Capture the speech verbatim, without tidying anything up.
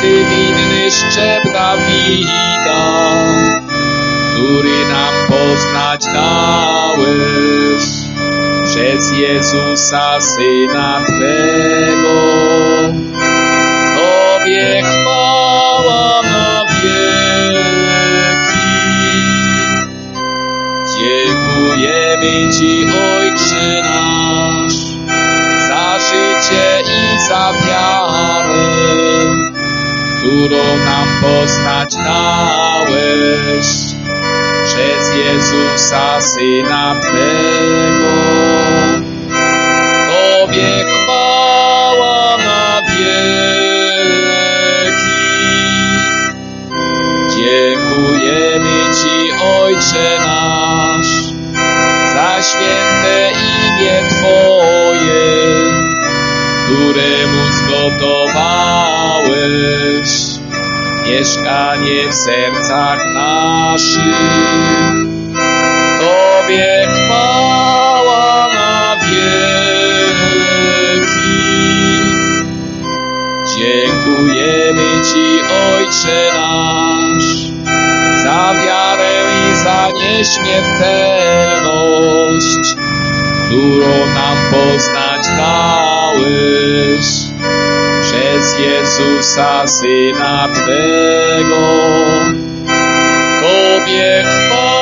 winny szczep Dawida, który nam poznać dałeś przez Jezusa, Syna Twego. Tobie chwała na wieki. Dziękujemy Ci, Ojcze nasz, za życie i za wiarę, którą nam poznać dałeś przez Jezusa, Syna Twego. Tobie chwała na wieki. Dziękujemy Ci, Ojcze nasz, za święte imię Twoje, któremu zgotowałeś mieszkanie w sercach naszych. Tobie chwała na wieki. Dziękujemy Ci, Ojcze nasz, za wiarę i za nieśmiertelność, którą nam poznać dałeś przez Jezusa, Syna Twego. Tobie chwała